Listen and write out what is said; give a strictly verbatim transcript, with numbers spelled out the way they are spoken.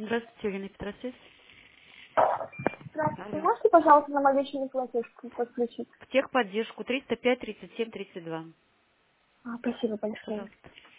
Здравствуйте, Елена Петросвет. Здравствуйте. Алло. Можете, пожалуйста, на мобильный платеж подключить? В техподдержку триста пять тридцать семь тридцать два. А, спасибо большое. Пожалуйста.